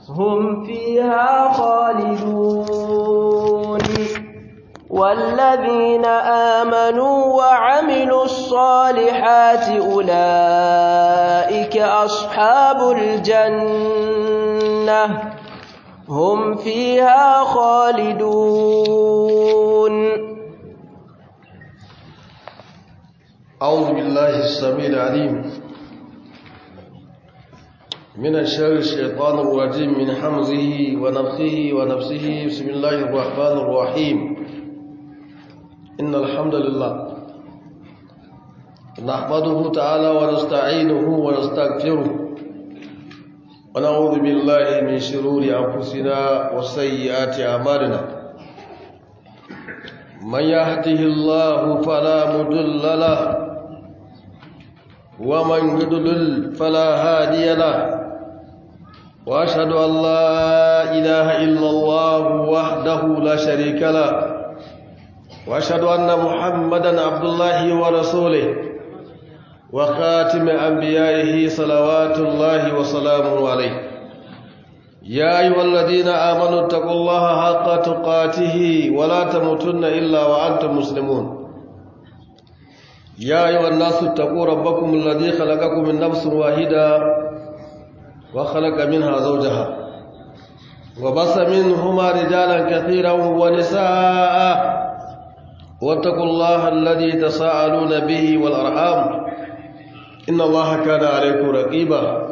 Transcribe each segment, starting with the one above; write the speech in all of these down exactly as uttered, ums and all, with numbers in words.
هم فيها خالدون والذين آمنوا وعملوا الصالحات أولئك أصحاب الجنة هم فيها خالدون. أعوذ بالله السميع العليم من شر الشيطان الرجيم من حمزه ونفخه ونفسه. بسم الله الرحمن الرحيم. إن الحمد لله نحمده تعالى ونستعينه ونستغفره ونعوذ بالله من شرور أنفسنا وسيئات أعمالنا. من يهده الله فلا مضل له ومن يضلل فلا هادي له، وأشهد أن لا إله إلا الله وحده لا شريك له، وأشهد أن محمدا عبد الله ورسوله وخاتم أنبيائه صلوات الله وسلامه عليه. يا أيها الذين آمنوا اتقوا الله حق تقاته ولا تموتن إلا وأنتم مسلمون. يا أيها الناس اتقوا ربكم الذي خلقكم من نفس واحدة وخلق منها زوجها وبث منهما رجالا كثيرا ونساء واتقوا الله الذي تساءلون به والأرحام إن الله كان عليكم رقيبا.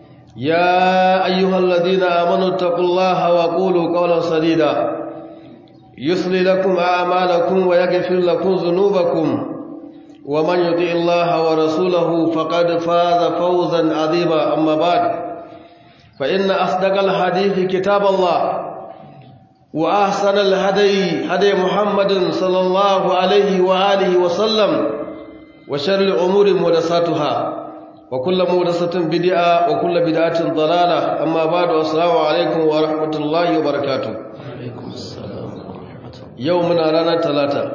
يا أيها الذين آمنوا اتقوا الله وقولوا قولا سديدا يصلح لكم أعمالكم ويغفر لكم ذنوبكم، ومن يطع الله ورسوله فقد فاز فوزا عظيما. أما بعد، فإن أصدق الحديث كتاب الله، وأحسن الهدي هدي محمد صلى الله عليه وآله وسلم، وشر الأمور محدثاتها، وكل محدثة بدعة وكل بدعة ضلالة. أما بعد، السلام عليكم ورحمة الله وبركاته. عليكم السلام ورحمة الله. يومنا رانا ثلاثة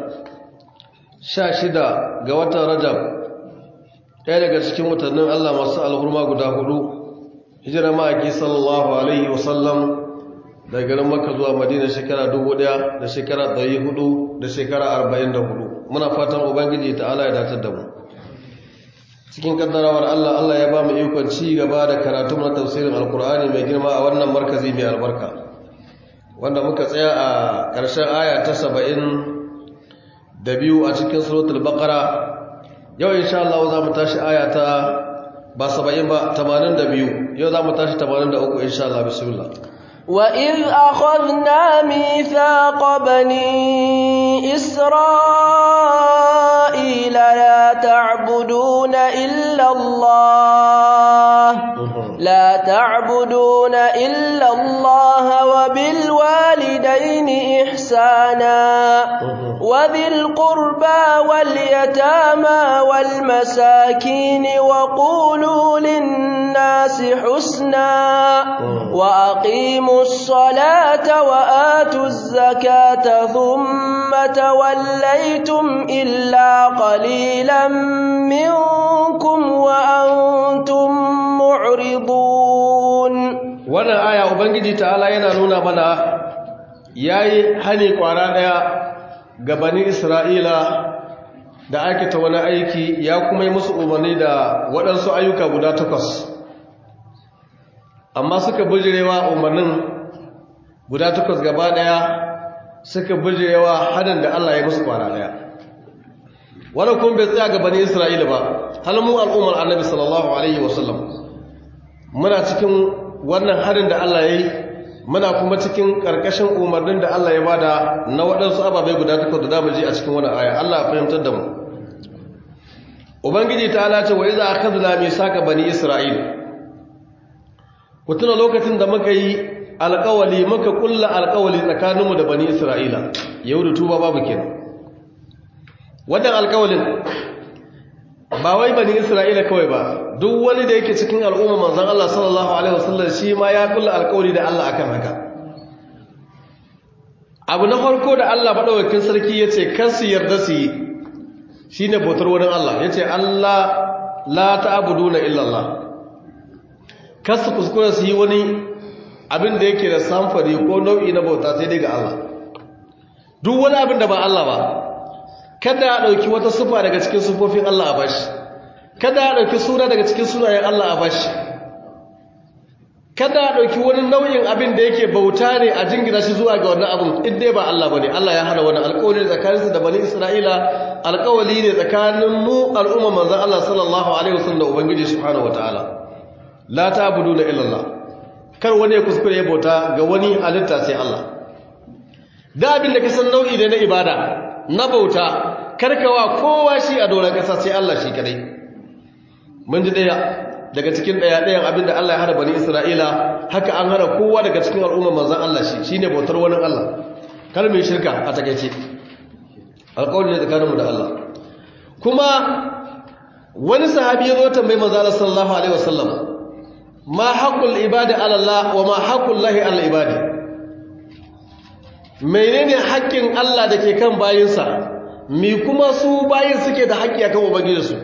شاشدة قوات رجب، ɗaya daga cikin watannin Allah masu alhurma guda hudu, hijira ma'aiki sallallahu alaihi wasallam daga garin Makka zuwa Madina shekara dubu ɗaya da shekara ɗari hudu da shekara arba'in da hudu. Muna fatan Ubangiji ta'ala ya datar da mu. Cikin kaddarawar Allah, Allah ya ba mu ikon ci gaba da karatu na tafsirin Alkur'ani mai girma a wannan markazi mai albarka, wanda muka tsaya a ƙarshen aya ta saba'in da biyu a cikin suratul Baqara. Yau insha Allah za mu tashi aya ta ba saba'in ba tamanin da biyu. Yau za mu tashi tamanin da uku insha Allah. Bismillah. وَإِذْ أَخَذْنَا مِيثَاقَ بَنِي إِسْرَائِيلَ لَا تَعْبُدُونَ إِلَّا اللَّهَ لَا تَعْبُدُونَ إِلَّا اللَّهَ وَبِالْوَالِدَيْنِ إِحْسَانًا وَذِي الْقُرْبَى وَالْيَتَامَى وَالْمَسَاكِينِ وَقُولُوا لِلنَّاسِ حُسْنًا وَأَقِيمُوا الصَّلَاةَ وَآتُوا الزَّكَاةَ ثُمَّ تَوَلَّيْتُمْ إِلَّا قَلِيلًا مِنكُمْ وَأَنْتُمْ مُعْرِضُونَ. Wannan aya Ubangiji ta'ala yana nuna mana yayi hani kwara daya ga bani Isra'ila da aikata wani aiki, ya kuma yi musu umarni da waɗansu ayyuka guda takwas, amma suka bijirewa umarnin guda takwas gaba daya, suka bijirewa hadin da Allah ya musu kwana daya. Wannan kuma bai tsaya ga bani Isra'ila ba, halmu al'ummar Annabi sallallahu alaihi wasallam muna cikin wannan hadin da Allah ya yi, muna kuma cikin karkashin umarnin da Allah ya bada na waɗansu ababai guda takwas da zamu ji a cikin wannan aya. Allah ya fahimtar da mu. Ubangiji ta'ala ce wa iza akhadna misaka bani Isra'il. Ku tuna lokacin da muka yi alƙawali, muka kulla alƙawali tsakaninmu da bani Isra'ila. Yau da tuba babu kenan. Wannan alƙawalin ba wai bani Isra'ila kawai ba, duk wani da yake cikin al'umma manzon Allah sallallahu alaihi wasallam shi ma ya kulla alƙawari da Allah akan haka. Abu na farko da Allah madaukakin sarki yace kar su yarda su yi shine bautar wurin Allah. Yace Allah la ta'buduna illa Allah. Kar su kuskura su yi wani abin da yake da samfari ko nau'i na bauta sai dai ga Allah duk wani abin da ba Allah ba kada ya dauki wata sifa daga cikin sifofin Allah a bashi kada ya dauki suna daga cikin sunayen Allah a bashi kada ya dauki wani nau'in abin da yake bauta ne a jingina shi zuwa ga wannan abin in dai ba Allah bane Allah ya hana wannan alƙawari tsakaninsu da bani Isra'ila alƙawari ne tsakanin mu al'umma manzon Allah sallallahu alaihi wasallam da ubangiji subhanahu wataala la ta'buduna illa Allah kar wani ya kuskure ya bauta ga wani halitta sai Allah da abin da ka san nau'i ne na ibada na bauta karkawa kowa shi a doron kasa sai Allah shi kadai mun ji daya daga cikin daya dayan abin da Allah ya hana bani Isra'ila haka an hana kowa daga cikin al'umma manzon Allah shi shine bautar wani Allah kar mai shirka a takeice alƙawari ne tsakaninmu da Allah kuma wani sahabi ya zo tambayi manzo Allah sallallahu alaihi wasallam ma haqqul ibadi ala Allah wa ma haqqul lahi ala ibadi menene haƙƙin Allah dake kan bayinsa mi kuma su bayin suke da haƙƙi akan ubangijinsu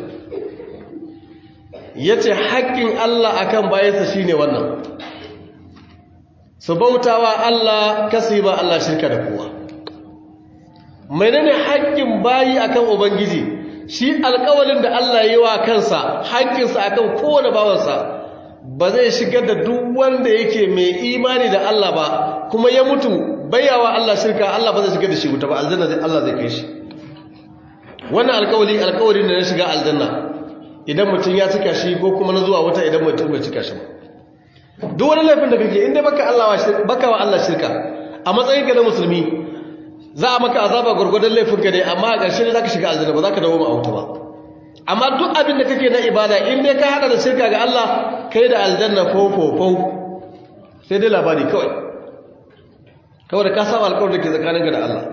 yace haƙƙin Allah akan bayinsa shine wannan su bautawa Allah kasiba Allah shirka da kowa menene haƙƙin bayi akan ubangiji shi alƙawalin da Allah yi wa kansa haƙƙinsa akan kowane bawansa ba zai shigar da duk wanda yake mai imani da Allah ba kuma ya mutu bayawa Allah shirka Allah ba zai shigar da shi wuta ba aljanna zai Allah zai kai shi wannan alƙawali alƙawari ne na shiga aljanna idan mutum ya cika shi ko kuma na zuwa wuta idan mutum bai cika shi ba duk wani laifin da kake inda baka Allah baka wa Allah shirka a matsayin ka na musulmi za a maka azaba gurgurdan laifinka ne amma a ƙarshe ne za ka shiga aljanna ba za ka dawo ma auta ba amma duk abin da kake na ibada in dai ka hada da shirka ga Allah kai da aljanna fofofo sai dai labari kawai kawai da ka saba alƙawarin da ke tsakaninka da Allah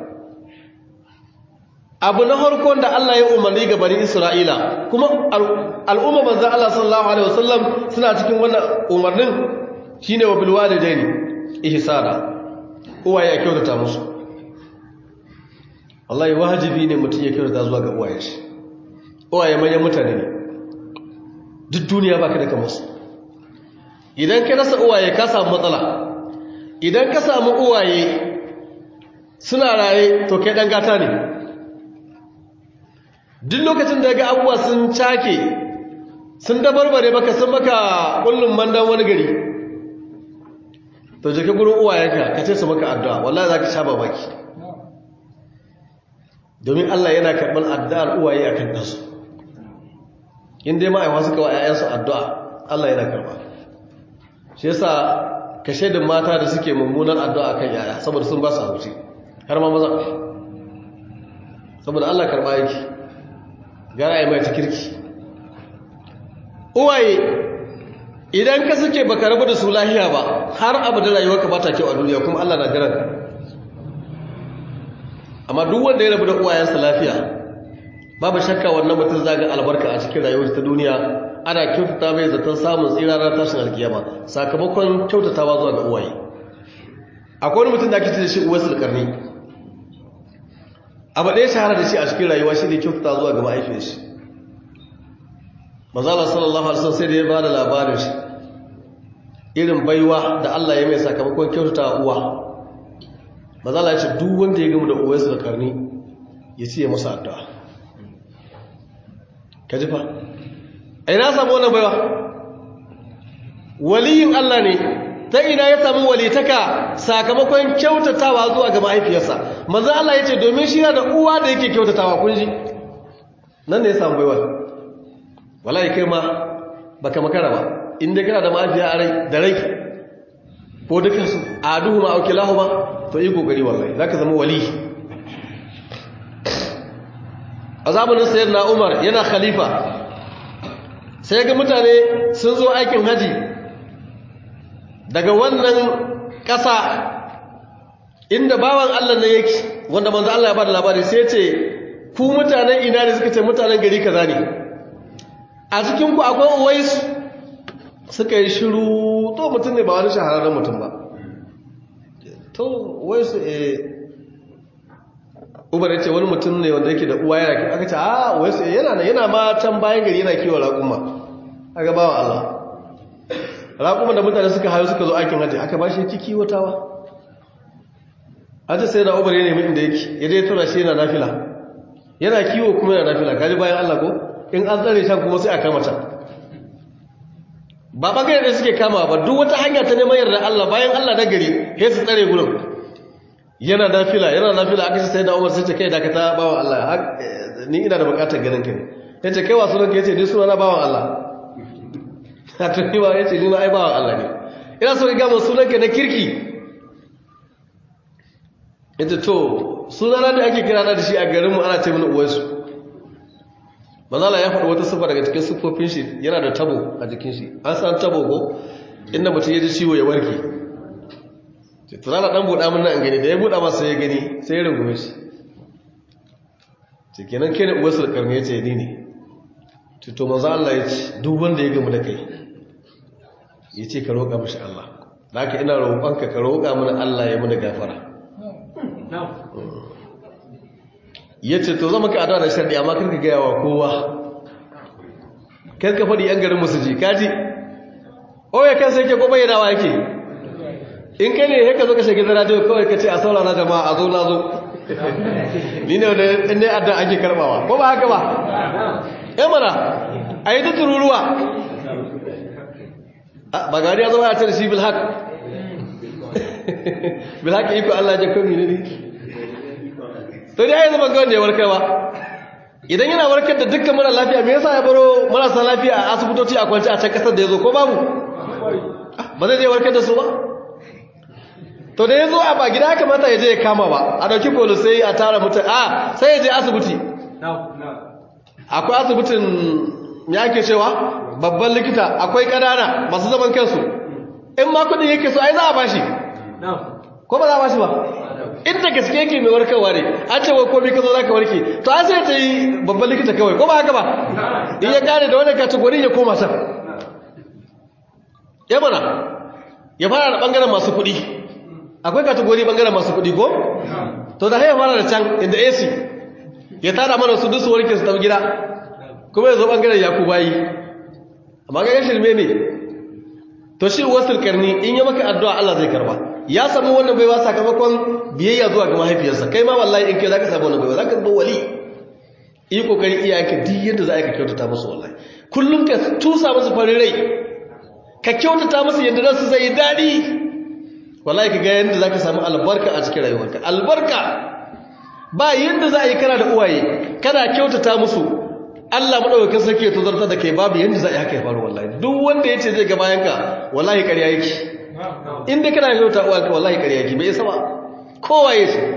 abu na farko da Allah ya umarni ga bani Isra'ila kuma al'umma manzon Allah sallallahu alaihi wasallam suna cikin wannan umarnin shine wa bil walidaini ihsana uwaye ya kyautata musu wallahi wajibi ne mutum ya kyautata zuwa ga uwaye shi uwaye manyan mutane ne duk duniya baka da kamar su idan ka rasa uwaye ka samu matsala idan ka samu uwaye suna raye to kai dan gata ne duk lokacin da ga abubuwa sun cake sun dabarbare baka sun maka kullum mandan wani gari to je ka gurin uwayenka ka ce su maka addu'a wallahi zaka sha babaki domin Allah yana karɓar addu'ar uwaye akan ɗansu in dai ma'aiwa suka wa ‘ya'yansu addu'a Allah yana karɓa shi yasa ka shaidin mata da suke mummunan addu'a akan ‘ya'ya saboda sun ba su abuci har ma maza saboda Allah karɓa yake gara ya mai ta kirki uwaye idan ka suke baka rabu da su lahiya ba har abu da rayuwarka ba ta kyau a duniya kuma Allah na jiran amma duk wanda ya rabu da uwayensa lafiya babu shakka wannan mutum zaga albarka a cikin rayuwar ta duniya ana kyautata mai zaton samun tsirarar tashin alkiyama sakamakon kyautatawa zuwa ga uwaye akwai wani mutum da ake ce shi uwaisul karni abu ɗaya shahara da shi a cikin rayuwa shi ne kyautata zuwa ga mahaifiyar shi manzala sallallahu alaihi wasallam sai da ya bada labarin shi irin baiwa da Allah ya mai sakamakon kyautata uwa manzala ya ce duk wanda ya gamu da uwaisul karni ya ce ya masa addu'a ka ji fa ai na samu wannan baiwa waliyin Allah ne ta ina ya samu walitaka sakamakon kyautatawa zuwa ga mahaifiyarsa manzo Allah yace domin shi yana da uwa da yake kyautatawa kun ji nan ne ya samu baiwa wallahi kai ma baka makara ba inda kana da mahaifiya a rai da rai ko dukan su aduhuma aw kilahuma to yi kokari wallahi zaka zama wali azabunin sayyidina Umar yana khalifa sai ga mutane sun zo aikin haji daga wannan ƙasa inda bawan Allah ne yake wanda manzo Allah ya bada labari sai ce ku mutanen ina ne suka ce mutanen gari kaza ne a cikin ku akwai Uwais suka yi shiru to mutum ne ba wani shahararren mutum ba to Uwais eh Umar ya ce wani mutum ne wanda yake da uwa yana aka ce a Uwais yana yana ma can bayan gari yana kiwon raƙuma aka bawa Allah raƙuman da mutane suka hayo suka zo aikin hajji aka ba shi ciki watawa hajji sai da Umar ya nemi inda yake ya dai tura shi yana nafila yana kiwo kuma yana nafila kaji bayan Allah ko in an tsare shan kuma sai a kama can ba bangare da suke kama ba duk wata hanya ta neman yarda Allah bayan Allah na gari sai su tsare gurin yana nafila yana nafila aka ce sai da Umar sai ce kai dakata bawan Allah ni ina da bukatar ganin ka ne yace kai wa sunan ka yace ni sunana bawan Allah a tuni ba yace ni na ai bawan Allah ne ina so ka ga mun sunan ka na kirki yace to sunana da ake kira da shi a garin mu ana ce mini uwaisu manzala ya faɗi wata sifa daga cikin siffofin shi yana da tabo a jikin shi an san tabo ko inda mutum ya ji ciwo ya warke ce tunana ɗan buɗa mun nan gani da ya buɗa masa ya gani sai ya rungume shi ce kenan ke ne uwarsu da ƙarni ya ce ni ne to manzo Allah ya ce duk wanda ya gamu da kai ya ce ka roƙa mashi Allah da haka ina roƙonka ka roƙa mana Allah ya mana gafara ya ce to zama ka adawa da sharɗi amma karka gaya wa kowa karka faɗi yan garin musu ji kaji oye kansa yake ko bayyanawa yake in kai ne haka zo ka shiga radio kawai ka ce a saurara jama'a a zo na zo ni ne wanda inda adda ake karbawa ko ba haka ba ya mana a yi ta tururuwa ba gari ya zama a ce da shi bilhaq bilhaq iko Allah ya komi ne ne to dai ya zama ga wanda ya warkar ba idan yana warkar da dukkan mara lafiya me yasa ya baro marasa lafiya a asibitoci a kwance a can kasar da ya zo ko babu ba zai je warkar da su ba to da ya zo a ba gida ya kamata ya je ya kama ba a ɗauki polis sai a tara mutane a sai ya je asibiti akwai asibitin ya ake cewa babban likita akwai ƙanana masu zaman kansu in ma kudin yake so ai za a bashi ko ba za a bashi ba inda gaske yake mai warkarwa ne an ce wai komai ka zo za ka warke to an sai ta yi babban likita kawai ko ba haka ba in ya gane da wani kategori ya koma can ya mana ya fara da ɓangaren masu kuɗi akwai kategori ɓangaren masu kuɗi ko to da haya fara da can inda A C ya tada mana su dusu warke su ɗau gida kuma ya zo ɓangaren yaku bayi amma ga shirme ne to shi wasul karni in ya maka addu'a Allah zai karba ya samu wannan baiwa sakamakon biyayya zuwa ga mahaifiyarsa kai ma wallahi in kai zaka samu wannan baiwa zaka zama wali yi kokari iyayenka duk yadda za ka kyautata musu wallahi kullum ka tusa musu farin rai ka kyautata musu yadda za su zai daɗi wallahi ka ga yadda za ka samu albarka a cikin rayuwarka albarka ba yadda za a yi kana da uwaye kana kyautata musu Allah madaukakin sarki ya tozarta da kai babu yadda za a yi haka ya faru wallahi duk wanda ya ce zai ga bayanka wallahi ƙarya yake inda kana kyauta uwanka wallahi ƙarya yake bai isa ba kowa ya ce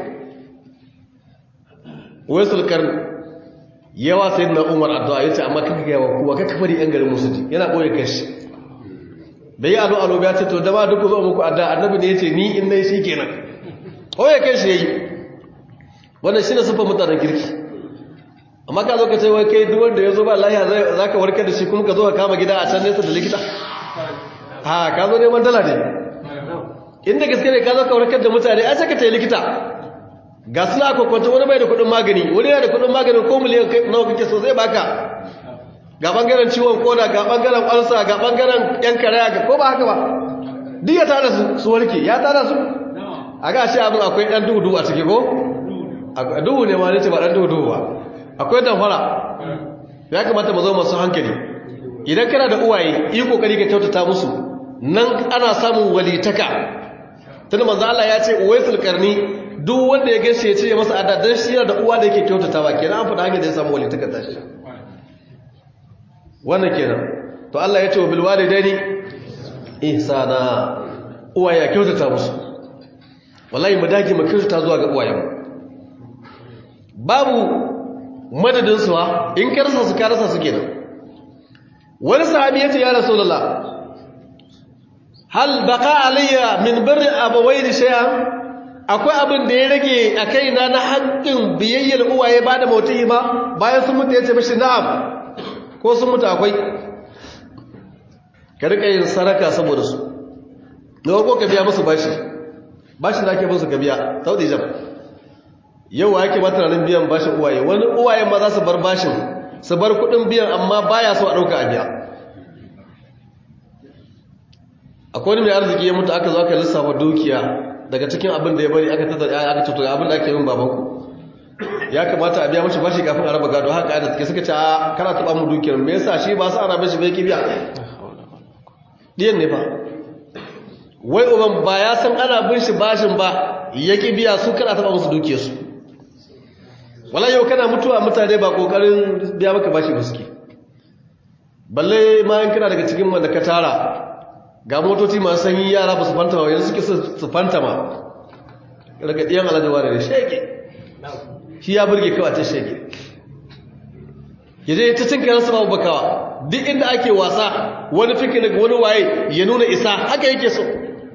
wasul karni yawa sai na umar addu'a ya ce amma kaka gaya wa kowa kaka fari yan garin musu ji yana ɓoye kashi bai yi alo alo ya ce to da ba duk zo muku addu'a annabi ne ya ce ni in nai shi kenan ɓoye kashi ya yi wannan shi ne sufan mutanen kirki amma ka zo ka ce wai kai duk wanda ya zo ba lahiya za ka warkar da shi kuma ka zo ka kama gida a can nesa da likita ha ka zo neman dala ne inda gaske ne ka zo ka warkar da mutane ai sai ka tayi likita ga suna kwakwanta wani bai da kudin magani wani yana da kudin magani ko miliyan nawa kake so zai baka ga bangaren ciwon koda ga bangaren ƙwarsa ga bangaren yan karaya ga ko ba haka ba duk ya tara su su warke ya tara su a ga shi abin akwai ɗan duhu duhu a ciki ko duhu ne ma ne ce ba ɗan duhu duhu ba akwai damfara ya kamata mu zo masu hankali idan kana da uwaye yi kokari ka kyautata musu nan ana samun walitaka tunda manzo Allah ya ce uwaisul qarni duk wanda ya gaishe ya ce masa adda dan shi yana da uwa da yake kyautata ba kenan an faɗa hanyar da ya samu walitaka ta shi wannan kenan to Allah ya ce wa bil walidaini ihsana uwaye ya kyautata musu wallahi mu dage mu kyautata zuwa ga uwayen babu madadin suwa in ka rasa su ka rasa su kenan wani sahabi yace ya rasulullah hal baqa alayya min birri abawayni shay'an akwai abin da ya rage a kaina na haƙƙin biyayyar uwaye ba da mautuhi ba bayan sun mutu yace mishi na'am ko sun mutu akwai ka rika yin saraka saboda su da ko ka biya musu bashi bashi da ake musu ka biya saudi jam yau ake ba tunanin biyan bashin uwaye wani uwayen ma za su bar bashin su bar kudin biyan amma baya so a dauka a biya akwai wani mai arziki ya mutu aka zo aka lissafa dukiya daga cikin abin da ya bari aka tattara aka tuto abin da ake yin babanku ya kamata a biya mashi bashi kafin a raba gado haka da take suka ce a kana taba mu dukiyar me yasa shi ba sa ana bashi bai kibiya diyan ne fa wai uban ba ya san ana bin shi bashin ba ya kibiya su kana taba musu dukiyar su wallahi yau kana mutuwa mutane ba kokarin biya maka bashi ba suke balle ma in kana daga cikin wanda ka tara ga motoci masu sanyi yara ba su fanta ba yanzu suke su fanta ma daga diyan alajawa da shege shi ya burge kawai ta shege yaje ta cin karansu babu bakawa duk inda ake wasa wani fikinik wani waye ya nuna isa haka yake so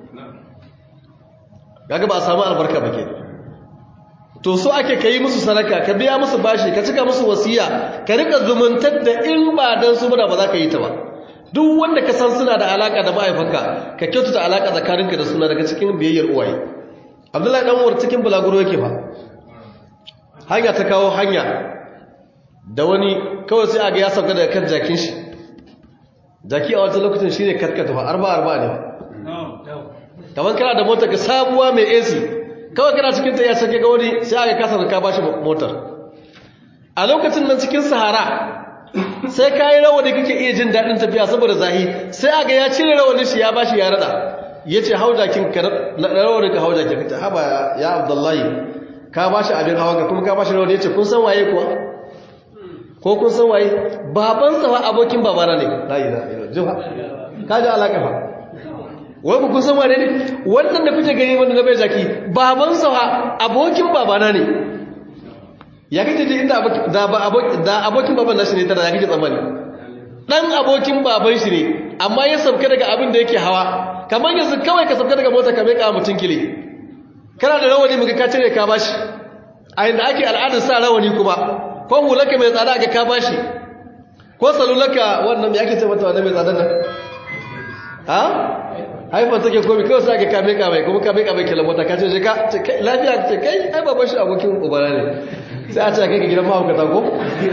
kaga ba a samu albarka ba ke to so ake kai musu sadaka ka biya musu bashi ka cika musu wasiya ka rika zumuntar da in ba dan su ba za ka yi ta ba duk wanda ka san suna da alaka da mahaifanka ka kyautata alaka tsakaninka da suna daga cikin biyayyar uwaye Abdullahi dan uwar cikin bulaguro yake fa hanya ta kawo hanya da wani kawai sai aga ya sauka daga kan jakin shi jaki a wata lokacin shi ne katkata ba arba arba ne kamar kana da motar ka sabuwa mai A C kawai kana cikin ta ya sake ga wani sai aga kasa da ka bashi motar a lokacin nan cikin sahara sai ka yi rawani kake iya jin daɗin tafiya saboda zahi sai aga ya cire rawanin shi ya bashi ya rada ya ce hau jakin ka rawanin ka hau jakin ka haba ya Abdullahi ka ba shi abin hawan ka kuma ka ba shi rawar ya ce kun san waye kuwa ko kun san waye babansa ba abokin babana ne layi na jiha ka ji alaƙa ba wai ku kun san wane ne wannan da kuke gani wanda na bai jaki babansa ba abokin babana ne ya kake ji inda da abokin baban nashi ne tana ya kake tsammani dan abokin baban shi ne amma ya sauka daga abin da yake hawa kamar yanzu kawai ka sauka daga mota ka mai ka mutum kile kana da rawani muka ka cire ka bashi a inda ake al'adar sa rawani kuma ko hulaka mai tsada ga ka bashi ko salulaka wannan me ake ce mata wannan mai tsadan nan ha haifar take komi kawai sai ka kame ka mai kuma kame ka mai kila mota ka ce ka lafiya ce kai ai baban shi abokin ubana ne sai a ce kai ka gidan mahaukata ko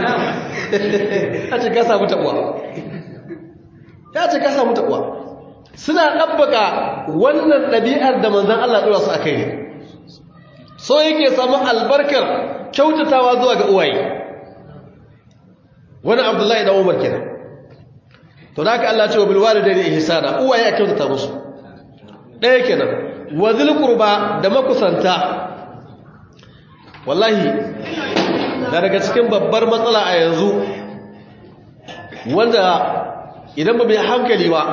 a ce ka samu tabuwa ya ce ka samu tabuwa suna ɗabbaka wannan ɗabi'ar da manzan Allah ɗora su a kai ne so yake samu albarkar kyautatawa zuwa ga uwaye wani Abdullahi da Umar kenan to da haka Allah ce wa bil walidayni ihsana uwaye a kyautata musu ɗaya kenan wa zil qurba da makusanta wallahi da daga cikin babbar matsala a yanzu wanda idan ba mai hankali ba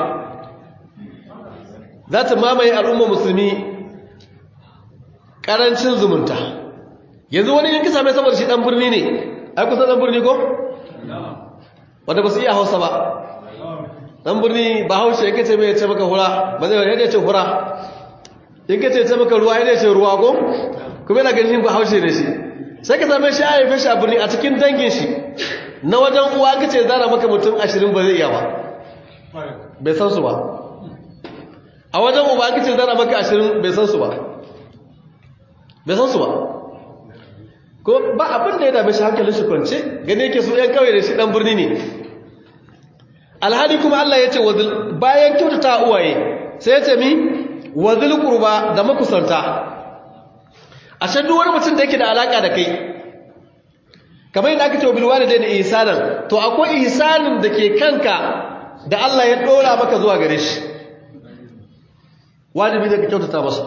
za ta mamaye al'umma musulmi ƙarancin zumunta yanzu wani yanki same saboda shi ɗan birni ne ai kusa ɗan birni ko? wanda ba su iya hausa ba ɗan birni ba haushe yanki ce mai ce maka hura ba zai yadda ce hura yanki ce ce maka ruwa yadda ce ruwa ko? kuma yana ganin ba haushe ne shi sai ka same shi a haife shi a birni a cikin dangin shi na wajen uwa ka ce zara maka mutum ashirin ba zai iya ba bai san su ba a wajen uba ka ce zara maka ashirin bai san su ba bai san su ba ko ba abin da ya dame shi hankalin shi kwance gane yake su yan kawai da shi dan birni ne alhali kuma Allah ya ce bayan kyautata uwaye sai ya ce mi wazil qurba da makusanta a shaddu wani mutum da yake da alaka da kai kamar yadda aka ce bil walidaini ihsanan to akwai ihsanin da ke kanka da Allah ya dora maka zuwa gare shi wajibi ne ka kyautata masa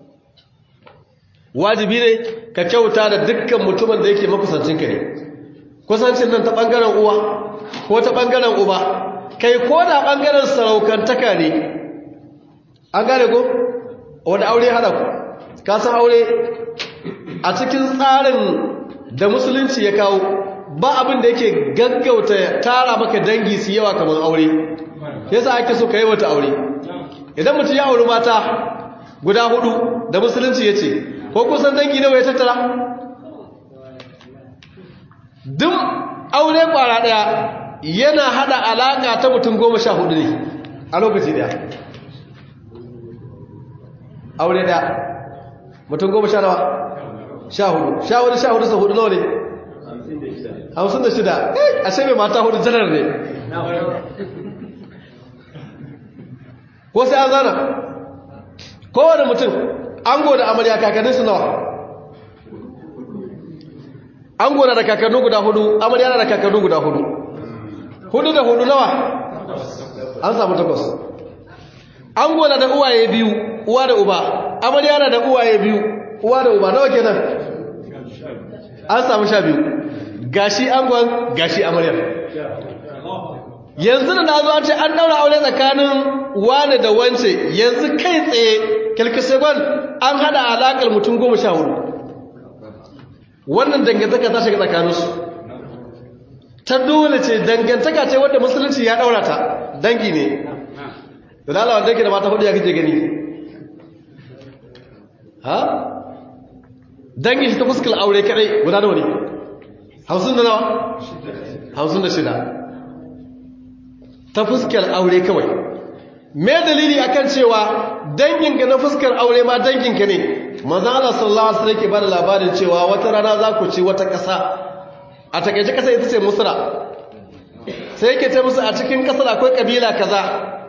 wajibi ne ka kyauta da dukkan mutumin da yake makusancinka ne kusancin nan ta bangaren uwa ko ta bangaren uba kai ko da bangaren saraukantaka ne an gane ko wani aure hada ku ka san aure a cikin tsarin da musulunci ya kawo ba abin da yake gaggauta tara maka dangi su yawa kamar aure yasa ake so ka yi wata aure idan mutum ya auri mata guda hudu da musulunci ya ce ko kusan dangi nawa ya tattara duk aure kwara daya yana hada alaka ta mutum goma sha hudu ne a lokaci daya aure daya mutum goma sha nawa sha hudu sha hudu sha hudu sa hudu nawa ne hamsin da shida a sai mai mata hudu janar ne ko sai an zana kowane mutum ango da amarya kakannin su nawa ango na da kakannu guda hudu amarya na da kakannu guda hudu hudu da hudu nawa an samu takwas ango na da uwaye biyu uwa da uba amarya na da uwaye biyu uwa da uba nawa kenan an samu sha biyu gashi angon gashi amaryar yanzu da nazo an ce an daura aure tsakanin wane da wance yanzu kai tsaye kalkasegon an hada alakar mutum goma sha hudu wannan dangantaka ta shiga tsakaninsu ta dole ce dangantaka ce wadda musulunci ya daura ta dangi ne da lalawa wanda yake da mata hudu ya kake gani ha dangi shi ta fuskar aure kadai guda nawa ne hamsin da nawa hamsin da shida ta fuskar aure kawai me dalili akan cewa danginka na fuskar aure ma danginka ne manzon Allah sallallahu alaihi wasallam ke bada labarin cewa wata rana za ku ci wata ƙasa a takeice ƙasa ita ce Misra sai yake ce musu a cikin ƙasar akwai kabila kaza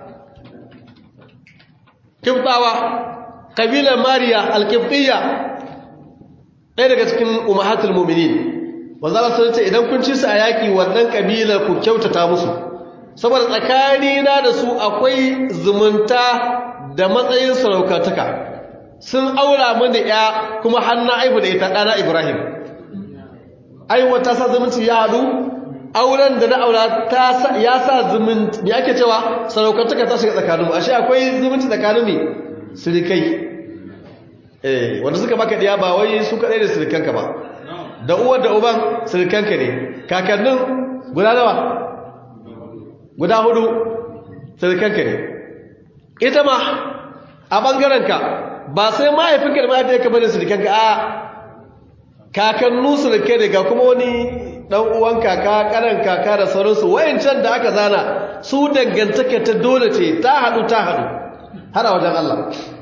Kibtawa kabilar Mariya al-Qibtiyya ɗaya daga cikin ummahatul mu'minin manzon Allah sallallahu alaihi wasallam idan kun ci su a yaki wannan kabilar ku kyautata musu saboda tsakanina da su akwai zumunta da matsayin saraukataka sun aura mini ya kuma hannu aihu da ita ɗana Ibrahim aihuwa ta sa zumunci ya haɗu auren da na aura ya sa zumunci ya ake cewa saraukataka ta shiga tsakaninmu ashe akwai zumunci tsakanin ne sirikai eh wanda suka baka diya ba wai su kaɗai da sirikanka ba da uwar da uban sirikanka ne kakannin guda nawa guda hudu sirikanka ne ita ma a ɓangarenka ba sai mahaifinka da mahaifiyarka bane sirikanka a kakannu sirikai ne ga kuma wani ɗan uwan kaka ƙanan kaka da sauransu wayancan da aka zana su dangantaka ta dole ce ta haɗu ta haɗu har a wajen Allah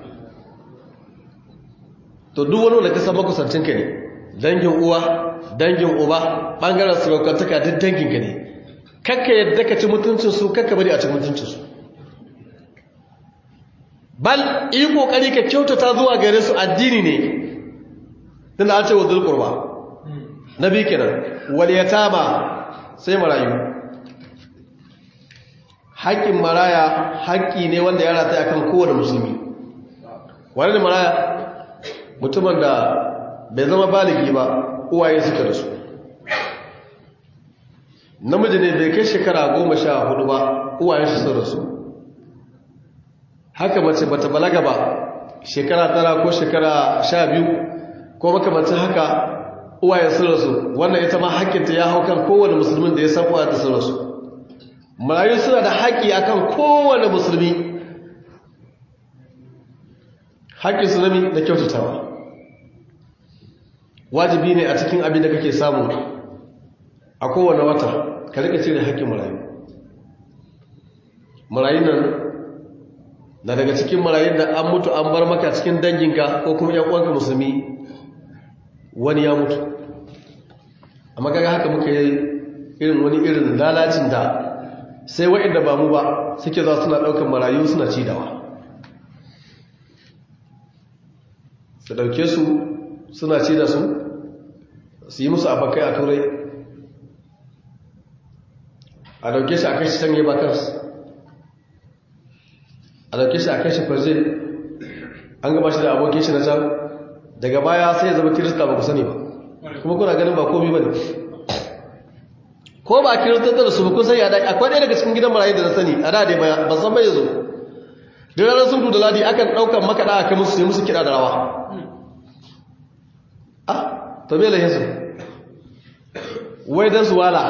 to duk wani da ka san makusancinka ne dangin uwa dangin uba ɓangaren sirokantaka duk danginka ne kakka yadda ka ci mutuncinsu kakka bari a ci mutuncinsu bal yi kokari ka kyautata zuwa gare su addini ne tunda an ce wa zulqurba nabi kenan wal yatama sai marayu haƙƙin maraya haƙƙi ne wanda ya rata akan kowane musulmi wani da maraya mutumin da bai zama baligi ba uwaye suka da su namiji ne bai kai shekara goma sha hudu ba uwayen shi sun rasu haka mace bata balaga ba shekara tara ko shekara sha biyu ko makamancin haka uwayen sun rasu wannan ita ma hakkinta ya hau kan kowane musulmin da ya san uwayen sun rasu marayu suna da haƙƙi akan kowane musulmi haƙƙin su nami da kyautatawa wajibi ne a cikin abin da kake samu a kowane wata ka rika cire haƙƙin marayu marayun nan na daga cikin marayun da an mutu an bar maka cikin danginka ko kuma yan uwanka musulmi wani ya mutu amma kaga haka muka yi irin wani irin lalacin da sai waɗanda ba mu ba suke za suna ɗaukar marayu suna cidawa su ɗauke su suna ci da su su yi musu abakai a turai a dauke shi a kai shi sanye bakas a dauke shi a kai shi farje an gaba shi da abokin shi na can daga baya sai ya zama kirista ba ku sani ba kuma kuna ganin ba komi ba ne ko ba kirista da su ba kun sani a daƙi akwai ɗaya daga cikin gidan marayu da na sani a da dai ba san bai zo da ranar sun da ladi akan ɗaukar makaɗa a kai musu sai musu kiɗa da rawa ah to me lahin su wai don su wala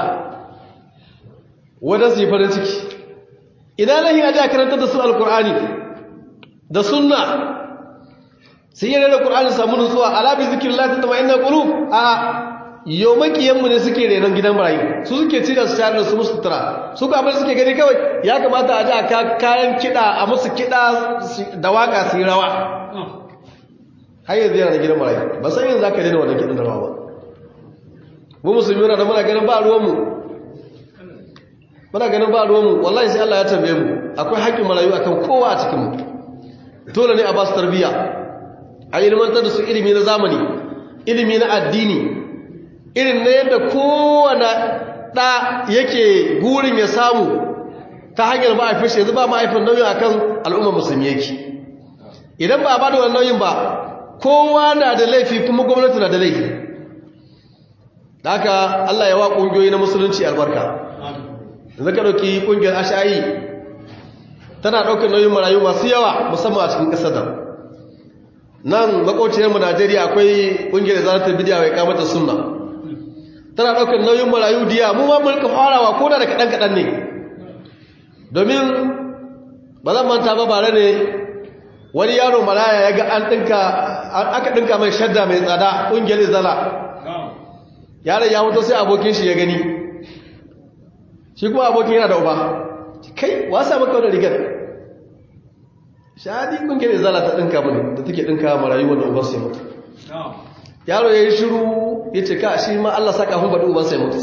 wadda su yi farin ciki idan lahi a ji a karanta da su alkur'ani da sunna sun yi rera kur'ani samu nutsuwa alabi zikirin latin da ma'ina ƙulu a yau makiyanmu ne suke renon gidan marayu su suke ci da su shayar da su musu tura su kamar suke gani kawai ya kamata a ji a kayan kiɗa a musu kiɗa da waka su yi rawa har yanzu yana da gidan marayu ba san yin za ka daina wannan kiɗin da rawa ba mu musulmi yana da muna ganin ba ruwanmu muna ganin ba ruwanmu wallahi sai Allah ya tambaye mu akwai haƙƙin marayu akan kowa a cikin mu dole ne a ba su tarbiyya a ilmantar da su ilimi na zamani ilimi na addini irin na yadda kowane ɗa yake gurin ya samu ta hanyar ma'aifin shi yanzu ba ma'aifin nauyin akan al'ummar musulmi yake idan ba a ba da wannan nauyin ba kowa na da laifi kuma gwamnati na da laifi da haka Allah ya wa ƙungiyoyi na musulunci albarka yanzu ka ɗauki ƙungiyar ash'a'i tana ɗaukar nauyin marayu masu yawa musamman a cikin ƙasar nan nan makociyarmu Najeriya akwai ƙungiyar zaratar bidiya mai kamata sunna tana ɗaukar nauyin marayu diya mu ma mulka farawa ko da da kaɗan-kaɗan ne domin ba zan manta ba bare ne wani yaro maraya ya ga an ɗinka aka ɗinka mai shadda mai tsada ƙungiyar zala yaron ya mutu sai abokin shi ya gani shi kuma abokin yana da uba kai wasa maka wani rigar shahadi ƙungiyar zala ta ɗinka mini da take ɗinka marayu wanda uban sai mutu yaro ya yi shiru ya ce ka shi ma Allah saka hun baɗi uban sai mutu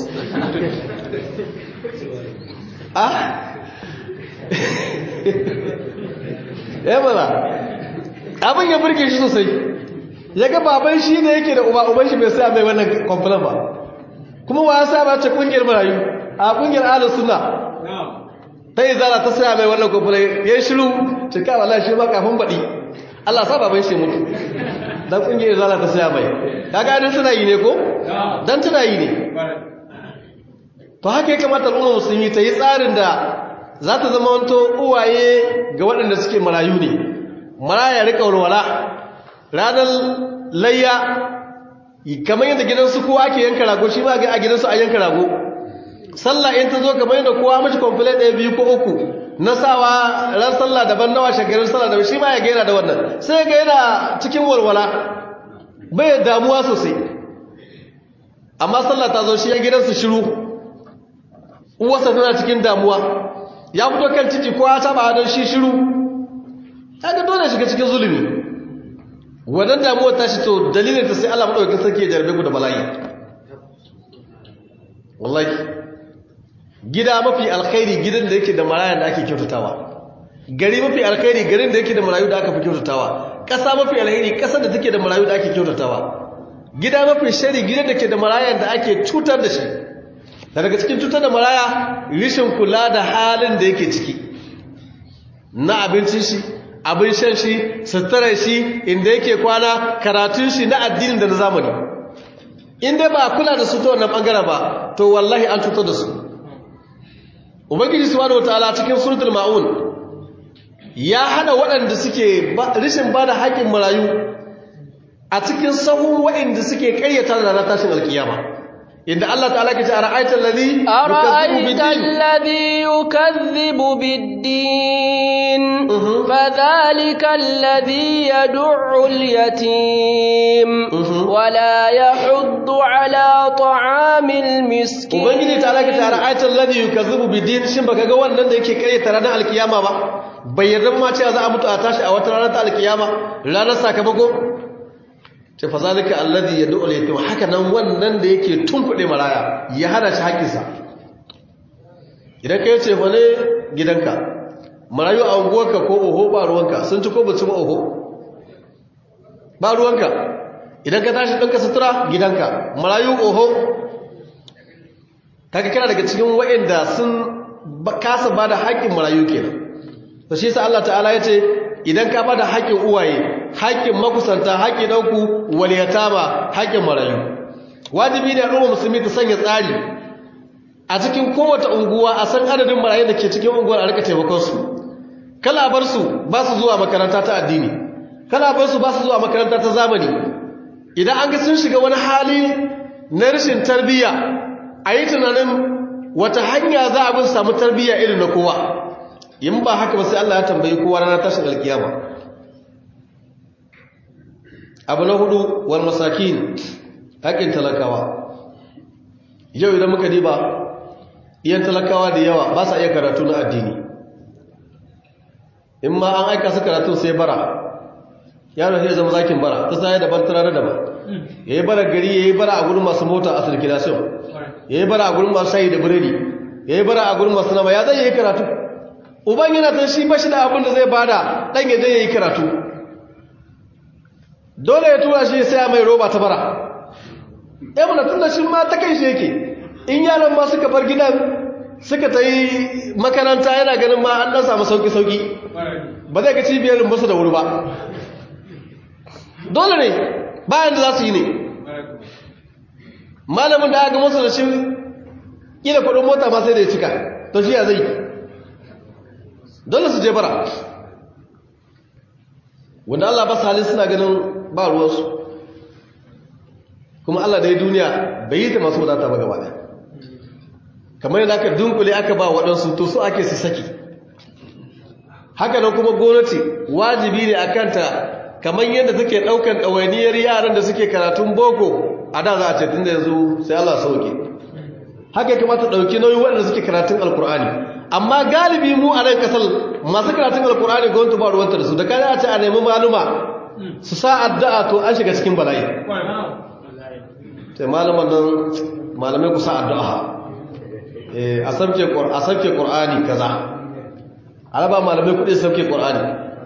ah ya mana abin ya burge shi sosai ya ga baban shi ne yake da uba uban shi bai sa mai wannan kwamfulan ba kuma wa ya sa ba ce ƙungiyar marayu a ƙungiyar ahlus sunna ta yi zara ta saya mai wannan kwamfulan ya yi shiru cika wallahi shi ma kafin baɗi Allah sa baban shi mutu dan ƙungiyar zara ta saya mai kaga dan tana yi ne ko dan tana yi ne to haka ya kamata al'umma musulmi ta yi tsarin da za ta zama wanto uwaye ga waɗanda suke marayu ne maraya rika walwala ranar layya kamar yadda gidansu kowa ake yanka rago shi ma ga a gidansu a yanka rago sallah in ta zo kamar yadda kowa mashi kwamfilai ɗaya biyu ko uku na sawa ran sallah daban nawa shagarin sallah daban shi ma ya gaira da wannan sai ga yana cikin walwala bai damuwa sosai amma sallah ta zo shi ya gidansu shiru uwarsa tana cikin damuwa ya fito kan titi kowa ta ba don shi shiru ta ga dole shiga cikin zulumi wannan damuwar ta shi to dalilin ta sai Allah madaukakin sarki ya jarbe ku da bala'i wallahi gida mafi alkhairi gidan da yake da marayan da ake kyautatawa gari mafi alkhairi garin da yake da marayu da aka fi kyautatawa ƙasa mafi alkhairi ƙasar da take da marayu da ake kyautatawa gida mafi shari gidan da ke da marayan da ake cutar da shi daga cikin cutar da maraya rishin kula da halin da yake ciki na abincin shi abin shan shi suturar shi inda yake kwana karatun shi na addinin da na zamani inda ba kula da su ta wannan bangaren ba to wallahi an cutar da su ubangiji subhanahu wataala cikin suratul maun ya hana waɗanda suke rishin bada haƙin marayu a cikin sahun waɗanda suke ƙayyata da ranar tashin alkiyama inda Allah ta'ala ke ce ara'aita alladhi yukazzibu bid-din fadhalika alladhi yad'u al-yatim wa la yahuddu ala ta'amil miskin ubangiji ta'ala ke ce ara'aita alladhi yukazzibu bid-din shin baka ga wannan da yake karyata ranar alkiyama ba bai yarda ma cewa za a mutu a tashi a wata ranar ta alkiyama ranar sakamako ce fa zalika alladhi yad'u al-yatim haka nan wannan da yake tunkuɗe maraya ya hana shi haƙinsa idan kai ce fa ne gidanka marayu a unguwarka ko oho ba ruwanka sun ci ko ba ci ba oho ba ruwanka idan ka tashi ɗanka sutura gidanka marayu oho kaga kana daga cikin waɗanda sun kasa ba da haƙƙin marayu kenan to shi yasa Allah ta'ala ya ce idan ka ba da haƙƙin uwaye haƙƙin makusanta haƙƙin ɗauku waliyatama haƙƙin marayu wajibi ne al'umma musulmi ta sanya tsari a cikin kowace unguwa a san adadin marayu da ke cikin unguwar a rika taimakon su kala bar su ba su zuwa makaranta ta addini kala bar su ba su zuwa makaranta ta zamani idan an ga sun shiga wani hali na rashin tarbiyya a yi tunanin wata hanya za a bin samu tarbiyya irin na kowa in ba haka ba sai Allah ya tambayi kowa ranar tashin alkiyama abu na hudu wal masakin haƙin talakawa yau idan muka diba iyan talakawa da yawa ba sa iya karatu na addini in ma an aika su karatu sai bara yaron sai zama zakin bara ta sai daban turare daban yayi bara gari yayi bara a gurin masu mota a circulation yayi bara a gurin masu shayi da biredi yayi bara a gurin masu nama ya zai yi karatu uban yana ta shi bashi da abin da zai bada dan ya je yayi karatu dole ya tura shi sai mai roba ta bara eh mun tunda shi ma ta kai shi yake in yaran ma suka bar gidan suka tayi makaranta yana ganin ma an dan samu sauki sauki ba zai ga cibiyar musu da wuri ba dole ne bayan da za su yi ne malamin da aka musu da shi kila kudin mota ma sai da ya cika to shi ya zai dole su je bara wanda Allah ba su halin suna ganin ba ruwansu kuma Allah da ya duniya bai yi ta masu wadata ba gaba ɗaya kamar yadda aka dunkule aka ba waɗansu to su ake su saki haka nan kuma gwamnati wajibi ne a kanta kamar yadda take ɗaukar ɗawainiyar yaran da suke karatun boko a da za a ce tun da yanzu sai Allah sauke haka ya kamata ɗauki nauyin waɗanda suke karatun alkur'ani amma galibi mu a nan ƙasar masu karatun alkur'ani gwamnati ba ruwanta da su da kada a ce a nemi maluma su sa addu'a to an shiga cikin bala'i sai malaman nan malamai ku sa addu'a a sauke ƙur'ani kaza a raba malamai kuɗi sauke ƙur'ani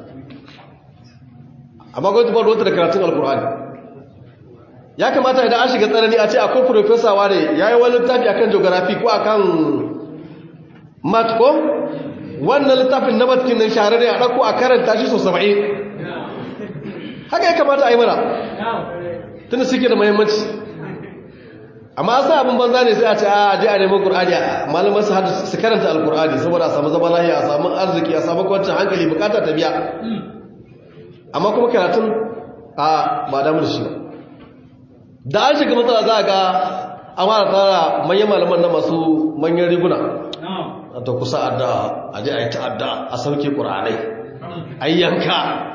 amma gwamnati ba ruwanta da karatun alkur'ani ya kamata idan an shiga tsanani a ce akwai profesa wane ya yi wani littafi akan geography ko akan mat ko wannan littafin na matkin nan shahararre a ɗauko a karanta shi sau saba'in haka ya kamata a yi mana tunda suke da muhimmanci amma an sa abin banza ne sai a ce a je a neman ƙur'ani malamai su hada su karanta alƙur'ani saboda a samu zama lahiya a samu arziki a samu kwancin hankali bukata ta biya amma kuma karatun a ba damu da shi ba da an shiga matsala za a ga a mara tsara manyan malaman na masu manyan riguna ta kusa addu'a a je a yi ta'adda a sauke ƙur'anai a yi yanka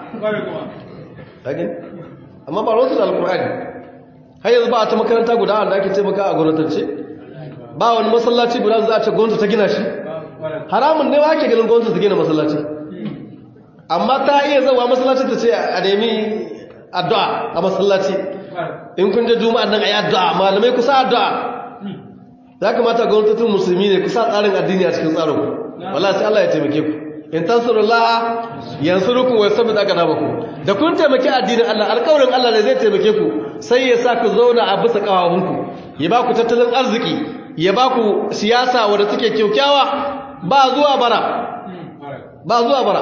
amma ba rotu da alƙur'ani har yanzu ba a ta makaranta guda wanda ake taimaka a gwamnatance ba wani masallaci guda za a ce gwamnati ta gina shi haramun ne ba ake ganin gwamnati ta gina masallaci amma ta iya zawa masallaci ta ce a nemi addu'a a masallaci in kun je juma'an nan a yi addu'a malamai kusa addu'a ya kamata gwamnatin musulmi ne kusa tsarin addini a cikin tsarin wala sai Allah ya taimake ku in tansurullaha yansurukum wa yusabbit aqdamakum da kun taimaki addinin Allah alƙawarin Allah ne zai taimake ku sai ya sa ku zauna a bisa kawahunku ya ba ku tattalin arziki ya ba ku siyasa wadda take kyaukyawa ba zuwa bara ba zuwa bara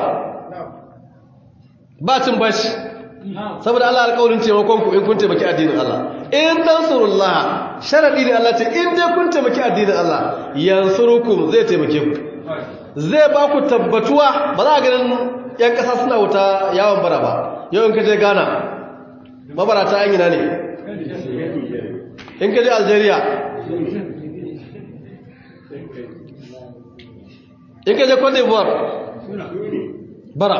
ba cin bashi saboda Allah alƙawarin taimakon ku in kun taimaki addinin Allah in tansurullaha sharadi ne Allah ce in dai kun taimaki addinin Allah yansurukum zai taimake ku zai ba ku tabbatuwa ba za a ganin yan ƙasa suna wuta yawon bara ba yau in ka je Ghana mabarata yan gina ne in ka je Algeria in ka je Cote d'Ivoire bara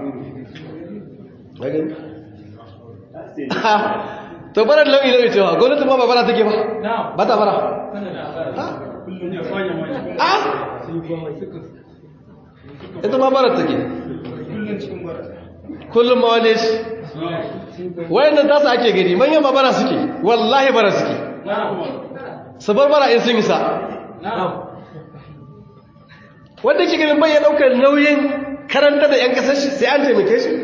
to bara lauyi lauyi cewa gwamnati ma ba bara take ba ba ta bara ita ma bara take kullum ma wane shi wayannan tasa ake gani manyan ma bara suke wallahi bara suke sabar bara in sun isa wanda ke ganin bayan daukar nauyin karanta da 'yan kasar shi sai an taimake shi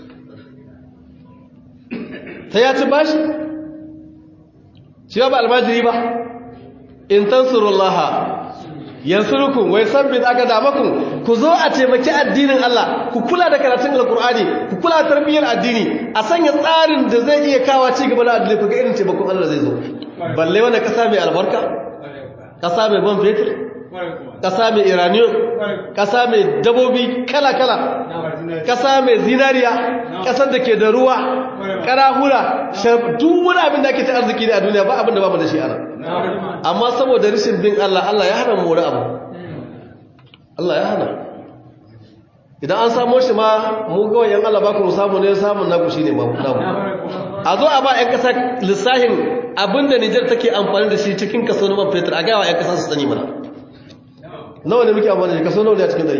ta ya ci bashi shi ba almajiri ba in tansurullaha yansurukum wa yusabbit aqdamakum ku zo a taimaki addinin Allah ku kula da karatun alqur'ani ku kula da tarbiyyar addini a sanya tsarin da zai iya kawo ci gaba da addini ku ga irin taimakon Allah zai zo balle wannan kasa mai albarka kasa mai ban fetur kasa mai iraniyon kasa mai dabobi kala kala kasa mai zinariya kasar da ke da ruwa karahura duk wani abin da ake ta arziki ne a duniya ba abin da ba mu da shi ana amma saboda rishin bin Allah Allah ya hana mu wani abu Allah ya hana idan an samu shi ma mu ga wayan Allah ba ku samu ne samun naku shine ma namu a zo a ba ƴan ƙasa lissahin abinda Niger take amfani da shi cikin kaso na man fetur a ga wa ƴan ƙasa su sani mana nawa ne muke amfani da kaso nawa ne a cikin dari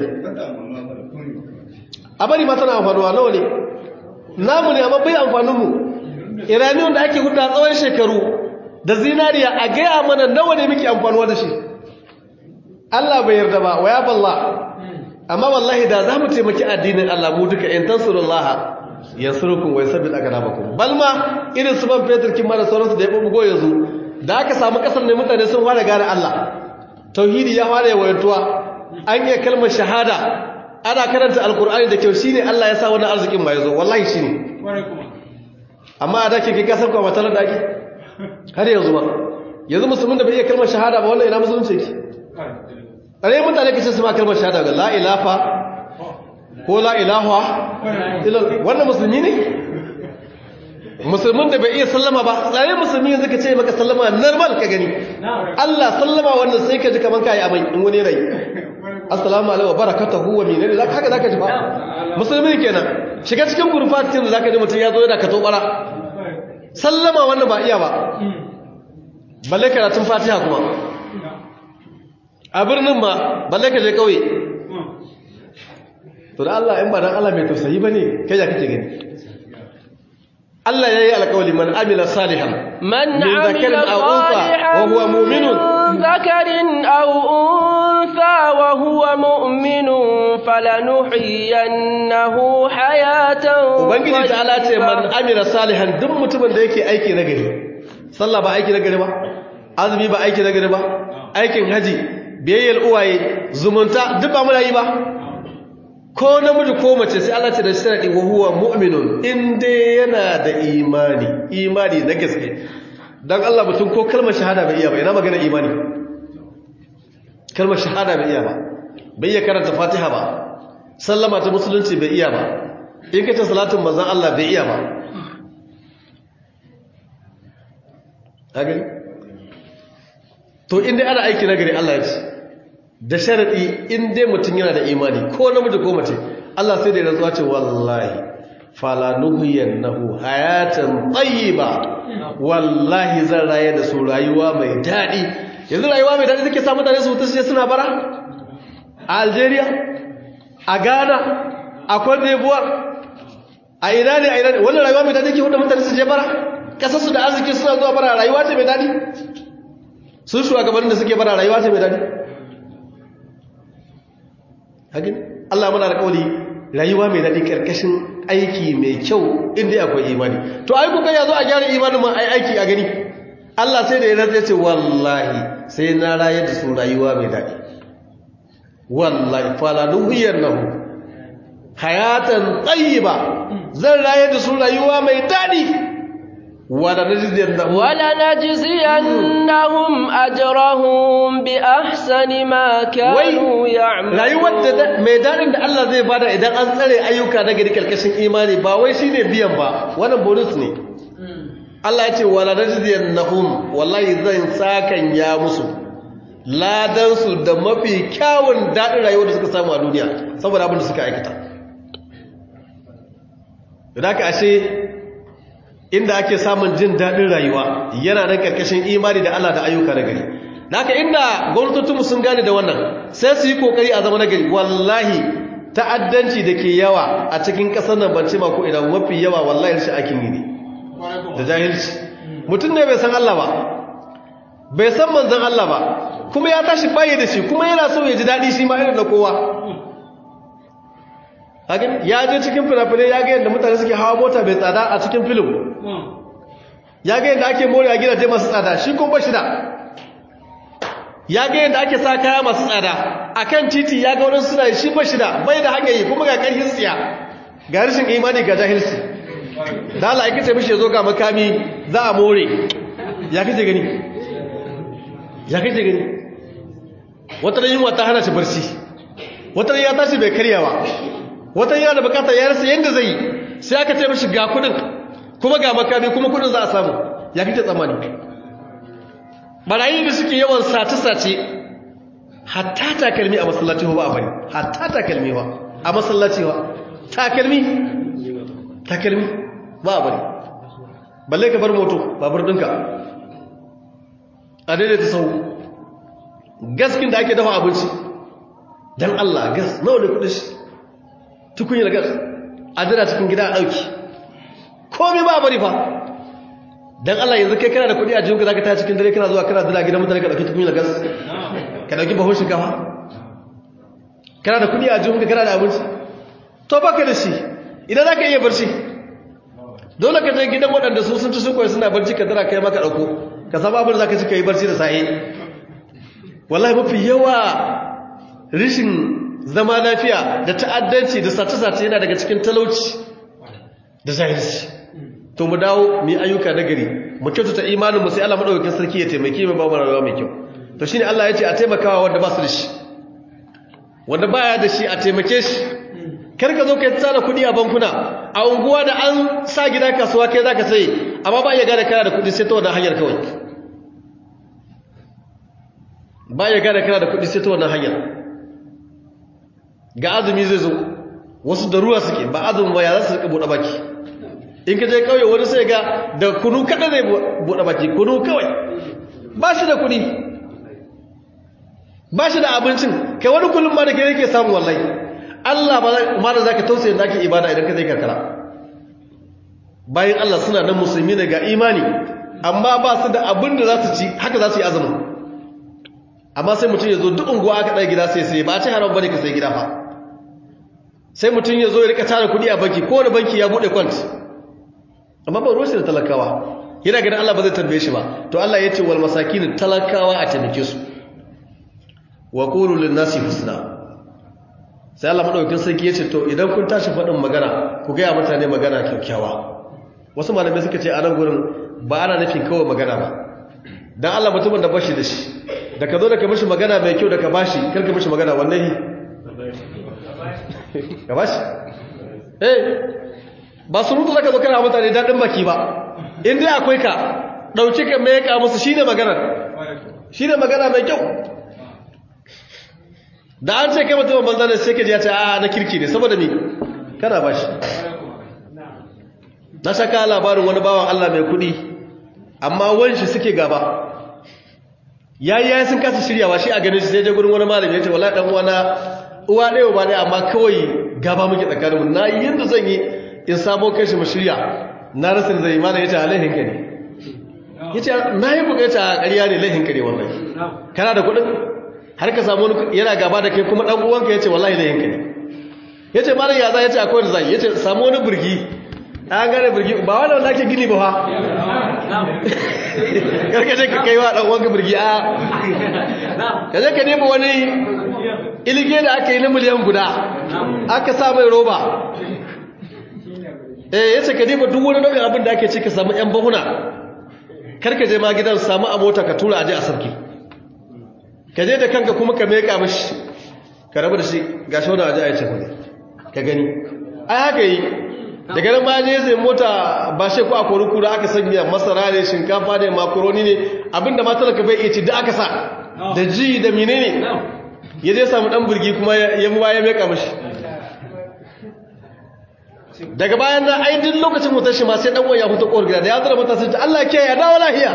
a bari ma tana amfanuwa nawa ne namu ne amma bai amfanin mu iraniyon da ake huta tsawon shekaru da zinariya a gaya mana nawa ne muke amfanuwa da shi Allah bai yarda ba wa ya balla amma wallahi da za mu taimaki addinin Allah mu duka in tansurullaha yansurukum wa yusabbit aqdamakum balma irin su ban fetur kin ma da sauransu da ya bugo yanzu da aka samu kasar ne mutane sun fara gane Allah tauhidi ya fara yawantuwa an yi kalmar shahada ana karanta alkur'ani da kyau shine Allah ya sa wannan arzikin ma yazo wallahi shine amma a dake kika san ko matalar da ake har yanzu ba yanzu musulmin da bai iya kalmar shahada ba wallahi ina musulunci yake are mutane kace su ma kalmar shahada ga la ilaha ko la ilaha illa wannan musulmi ne musulmin da bai iya sallama ba tsaye musulmi yanzu ka ce maka sallama normal ka gani Allah sallama wannan sai ka ji kaman kai amai in wani rai assalamu alaikum wa barakatuhu wa minani zaka haka zaka ji ba musulmi kenan shiga cikin gurfatin da zaka ji mutun ya zo yana ka tobara sallama wannan ba iya ba balle karatun fatiha kuma a birnin ma balle ka je kauye to da Allah in ba dan Allah mai tausayi bane kai ya kake gani Allah yayi alƙawli man amila salihan man min dhakarin aw unsa wa huwa mu'minun dhakarin aw unsa wa huwa mu'minun falanuhyiyannahu hayatan ubangiji ta'ala ce man amila salihan duk mutumin da yake aiki nagari sallah ba aiki nagari ba azumi ba aiki nagari ba aikin haji biyayyar uwaye zumunta duk ba mu yi ba ko namiji ko mace sai Allah ce da sharadi wa huwa mu'minun inda yana da imani imani na gaske dan Allah mutum ko kalmar shahada bai iya ba ina magana imani kalmar shahada bai iya ba bai iya karanta Fatiha ba sallama ta musulunci bai iya ba in kace salatin manzon Allah bai iya ba kage to inda ana aiki nagari Allah ya ce da sharadi in dai mutum yana da imani ko namiji ko mace Allah sai da ya rantsuwa ce wallahi fala nuhyiyannahu hayatan tayyiba wallahi zan raye da su rayuwa mai dadi yanzu rayuwa mai dadi take sa mutane su mutu suna bara a Algeria a Ghana a Cote d'Ivoire a ina ne a ina ne wannan rayuwa mai dadi ke wanda mutane su je bara kasar su da arziki suna zuwa bara rayuwa ce mai dadi sun shugabannin da suke bara rayuwa ce mai dadi hakin Allah muna alƙawari rayuwa mai daɗi ƙarƙashin aiki mai kyau inda akwai imani to ai kuka yazo a gyara imanin mu ai aiki a gani Allah sai da ya rantsa ce wallahi sai na rayar da su rayuwa mai daɗi wallahi fala nuhyiyannahu hayatan tayyiba zan rayar da su rayuwa mai daɗi wala najziyannahum wala najziyannahum ajrahum bi ahsani ma kanu ya'malun rayuwar da mai dadin da Allah zai bada idan an tsare ayyuka na gari kalkashin imani ba wai shine biyan ba wannan bonus ne Allah ya ce wala najziyannahum wallahi zan sakan ya musu ladan su da mafi kyawun dadin rayuwar da suka samu a duniya saboda abin da suka aikata da haka ashe inda ake samun jin daɗin rayuwa yana nan ƙarƙashin imani da Allah da ayyuka na gari da haka inda gwamnatocinmu sun gane da wannan sai su yi ƙoƙari a zama na gari wallahi ta'addanci da ke yawa a cikin ƙasar nan bance ma ko idan mafi yawa wallahi rashin aikin yi ne da jahilci mutum ne bai san Allah ba bai san manzon Allah ba kuma ya tashi baye da shi kuma yana so ya ji daɗi shi ma irin na kowa hakan ya je cikin fina-finai ya ga yadda mutane suke hawa mota bai tsada a cikin film ya ga yadda ake more a gidaje masu tsada shi kuma ba shi da ya ga yadda ake sa kaya masu tsada a kan titi ya ga wani suna shi ba shi da bai da hanyoyi kuma ga ƙarfin tsiya ga rashin imani ga jahilci da Allah ake ce mishi ya zo ga makami za a more ya kace gani ya kace gani wata ran yunwa ta hana shi barci wata ran ya tashi bai karyawa wata yana da bukatar ya rasa yadda zai yi sai aka ce mishi ga kudin kuma ga makami kuma kudin za a samu ya kike tsammani barayi da suke yawan sace-sace hatta takalmi a masallaci ba a bari hatta takalmi ba a masallaci ba takalmi takalmi ba a bari balle ka bar moto babur ɗinka a daidaita sau gaskin da ake dafa abinci don Allah gas nawa ne kudin shi tukunyar gas a jira cikin gida a ɗauki komi ba bari fa don Allah yanzu kai kana da kuɗi a jihunka za ka ta cikin dare kana zuwa kana jira gidan mutane ka ɗauki tukunyar gas ka dauki bahon shinkafa kana da kudi a jihunka kana da abinci to baka da shi idan za ka iya barci dole ka je gidan waɗanda su sun ci sun koyi suna barci ka tara kai maka ɗauko ka samu abin da za ka ci ka yi barci da sa'i wallahi mafi yawa rishin zama lafiya da ta'addanci da sace-sace yana daga cikin talauci da zahirci to mu dawo mu yi ayyuka na gari mu kyautata imanin mu sai Allah madaukakin sarki ya taimake mu ba mu rayuwa mai kyau to shine Allah ya ce a taimakawa wanda ba su da shi wanda baya da shi a taimake shi kar ka zo kai tsara kudi a bankuna a unguwa da an sa gida kasuwa kai zaka sai amma ba ya gane kana da kudi sai ta wannan hanyar kawai ba ya gane kana da kudi sai ta wannan hanyar ga azumi zai zo wasu da ruwa suke ba azumi ba ya za su rika bude baki in ka je kauye wani sai ga da kunu kada zai bude baki kunu kawai ba shi da kudi ba shi da abincin kai wani kullum ma da kai yake samu wallahi Allah ba da zaka tausaye da ake ibada idan ka zai karkara bayan Allah suna nan musulmi ne ga imani amma ba su da abin da za su ci haka za su yi azumin amma sai mutum ya zo duk unguwa aka ɗaya gida sai sai ba a ce haram bane ka sai gida fa sai mutum ya zo ya rika tara kuɗi a banki kowane banki ya buɗe kwant amma ba ruwan da talakawa yana ganin Allah ba zai tambaye shi ba to Allah ya ce wal masakin talakawa a taimake su wa qulu lin nasi husna sai Allah madaukakin sarki ya ce to idan kun tashi faɗin magana ku gaya mutane magana kyakkyawa wasu malamai suka ce a nan gurin ba ana nufin kawai magana ba dan Allah mutumin da bashi da shi da ka zo da ka mishi magana mai kyau da ka bashi kar ka mishi magana wallahi ka bashi eh ba su mutu zaka zo kana mutane dadin baki ba in dai akwai ka dauki ka mai ka musu shine magana shine magana mai kyau da an ce kai mutum banza ne sai ka ji ya ce a na kirki ne saboda me kana bashi na saka labarin wani bawan Allah mai kudi amma wanshi suke gaba yayi yayi sun kasa shiryawa shi a ganin shi sai je gurin wani malami ya ce wallahi dan uwana uwa ɗaya ba ɗaya amma kawai gaba muke tsakaninmu na yi yadda zan yi in samo kai shi mu shirya na rasa da zai mana ya ce laihin ka ne ya ce na yi bukata a ƙarya ne laihin ka ne wallahi kana da kuɗin har ka samu yana gaba da kai kuma ɗan uwanka ya ce wallahi laihin ka ne ya ce malam ya za ya ce akwai da zai ya ce samu wani birgi an gane birgi ba wani wanda ake gini ba ha karkace ka kai wa ɗan uwanka birgi a ka je ka nemi wani ilige da aka yi na miliyan guda aka sa mai roba eh yace ka diba duk wani nau'in abin da ake ci ka samu yan bahuna karka je ma gidan samu a mota ka tura aje a sarki ka je da kanka kuma ka meka mishi ka rabu da shi gashi wannan aje a yace kuɗi ka gani ai haka yi daga nan ma je zai mota ba shi ko a kura aka sanya masara ne shinkafa ne makaroni ne abinda ma talaka bai iya ci da aka sa da ji da menene ya zai samu ɗan burgi kuma ya mu baya meka mashi daga bayan na ainihin lokacin mutar shi ma sai ɗan waya hutu ƙowar gida da ya zara mata sun ce Allah ke ya dawo lahiya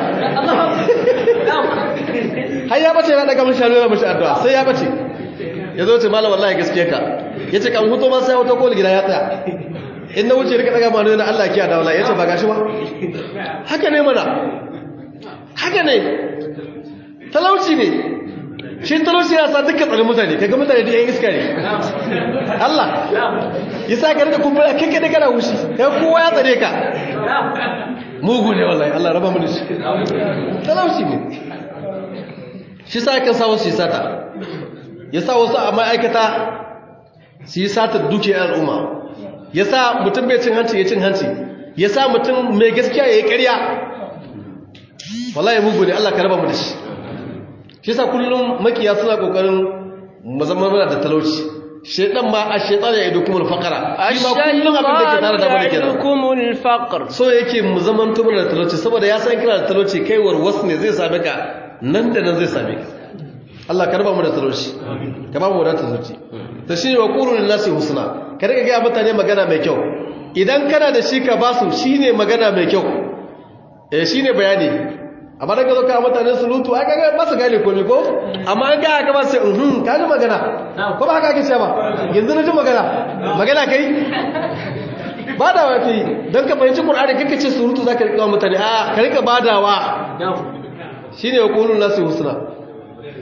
har ya bace ya daga mashi hannu mashi addu'a sai ya bace ya zo ce malam wallahi gaskiya ka ya ce kan hutu ma sai hutu ƙowar gida ya tsaya in na wuce rika daga manu yana Allah ke ya dawo lahiya ya ce ba gashi ba haka ne mana haka ne talauci ne shi talauci ya sa dukkan tsarin mutane kaga mutane da yan iska ne Allah ya sa ka rika kumbura kai kada kana wushi kai kowa ya tsare ka mugu ne wallahi Allah raba mu da shi talauci ne shi sa kan sa wasu sata ya sa wasu a ma'aikata su yi sata dukiyar al'umma ya sa mutum bai cin hanci ya cin hanci ya sa mutum mai gaskiya ya yi ƙarya wallahi mugu ne Allah ka raba mu da shi shi sa kullum makiya suna kokarin mazamman da talauci shedan ma a shaytan ya ido kuma alfaqara shi ma kullum abin da ke tare da bane kenan faqr so yake mu zaman tumur da talauci saboda ya san kira da talauci kai warwas ne zai same ka nan da nan zai same ka Allah ka raba mu da talauci ka ba mu wadata zuci to shine wa qulul nasi husna ka riga ga mutane magana mai kyau idan kana da shi ka basu shine magana mai kyau eh shine bayani amma daga zo ka mutanen sulutu ai kaga ba su gane komai ko amma an ga aka ba sai uhun ka ji magana ko ba haka ake cewa ba yanzu na ji magana magana kai badawa kai dan ka fahimci Qur'ani kake ce surutu zaka rika mutane a ka rika badawa shine yaqulun nasu husna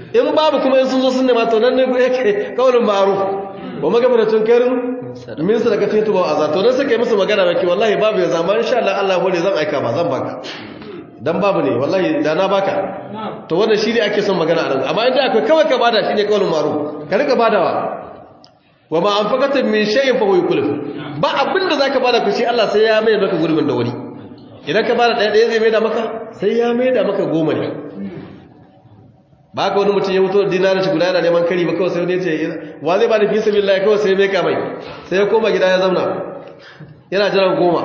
in babu kuma in sun zo sun nema to nan ne yake kaulin ma'ruf wa magabaratun karin min sadaqatin tuba azza to dan sake musu magana baki wallahi babu ya zama insha Allah Allah hore zan aika ba zan baka dan babu ne wallahi da na baka to wannan shi ne ake son magana a nan amma inda akwai kawai ka bada shine kaulin ma'ruf ka rika badawa wa ma anfaqatin min shay'in fa huwa yuklif ba abinda zaka bada ku shi Allah sai ya mai maka gurbin da wuri idan ka bada daya daya zai mai da maka sai ya mai da maka goma ne ba ka wani mutum ya mutu dinarin shi guda yana neman kari ba kawai sai wani ya ce wa zai bada fi sabilillah kawai sai mai kamai sai ya koma gida ya zauna yana jiran goma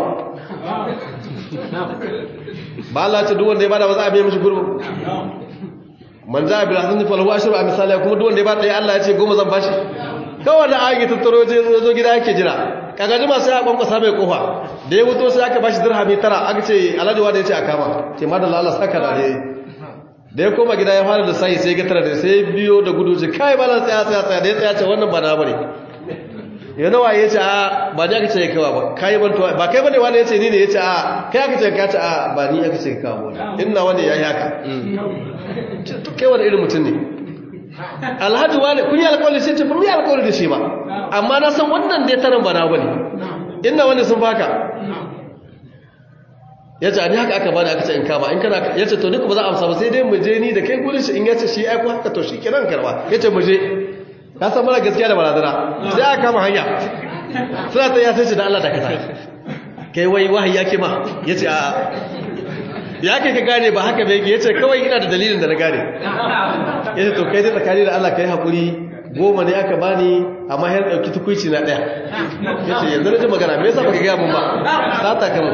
ba Allah ce duk wanda ya bada ba za a biya mishi gurbin man za a bil hasan falahu ashru amsal kuma duk wanda ya bada daya Allah ya ce goma zan bashi kawai da ayi tattaro je zo gida yake jira kaga jima sai ya kwankwasa mai kofa da ya wuto sai aka bashi dirhami tara aka ce alhaji wanda ya ce a kama ce madalla Allah saka da dai da ya koma gida ya fara da sai sai ga tara da sai biyo da gudu ce kai bala tsaya tsaya tsaya da ya tsaya ce wannan ba na bane ya nawa ya ce a ba ni aka ce kawa ba kai ban to ba kai bane wani ya ce ni ne ya ce a kai aka ce ka ce a ba ni aka ce kawa ba inna wani yayi haka to kai wani irin mutum ne alhaji wani kun yi alƙawari sai ce ba mu yi alƙawari da shi ba amma na san wannan dai tarin ba na bane inna wani sun faka ya ce a ni haka aka bani aka ce in kama in kana ya ce to duka ba za a amsa ba sai dai mu je ni da kai gurin shi in ya ce shi ya ku haka to shi kiran karba ya ce mu je ka san mara gaskiya da barazana sai aka kama hanya suna ta ya sai ce da Allah da kasa kai wai wahayi yake ma ya ce a ya kai ka gane ba haka bai ya ce kawai ina da dalilin da na gane ya ce to kai dai tsakani da Allah kai haƙuri goma ne aka bani amma har ɗauki tukuici na ɗaya ya ce yanzu na ji magana me yasa baka gaya mun ba sata kan